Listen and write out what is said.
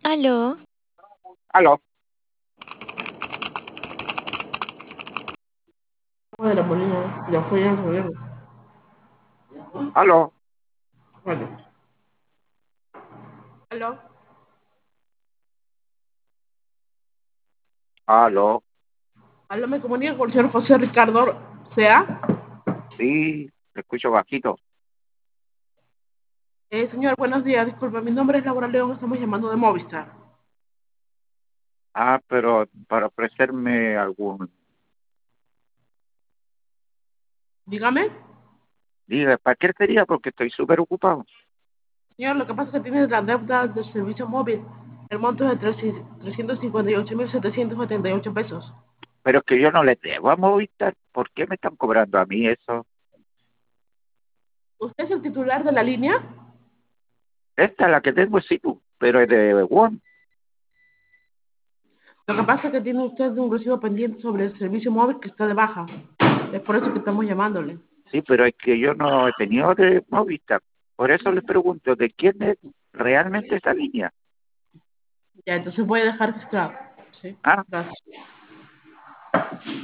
Aló, Aló, De la Molina, ya fue ya el gobierno. aló, Vale. ¿Aló? aló. ¿Aló? ¿Me comunica con el señor José Ricardo Sea? Sí, te escucho bajito. Señor, buenos días. Disculpa, mi nombre es Laura León. Estamos llamando de Movistar. Ah, pero para ofrecerme algún... Dígame. Diga, ¿para qué sería? Porque estoy súper ocupado. Señor, lo que pasa es que tiene la deuda del servicio móvil. El monto es de 358.778 pesos. Pero es que yo no le debo a Movistar. ¿Por qué me están cobrando a mí eso? ¿Usted es el titular de la línea? Esta, la que tengo, sí, pero es de One. Lo que pasa es que tiene usted un recibo pendiente sobre el servicio móvil que está de baja. Es por eso que estamos llamándole. Sí, pero es que yo no he tenido de Movistar. Por eso les pregunto, ¿de quién es realmente esa línea? Ya, entonces voy a dejar que está. Sí, Ah, gracias.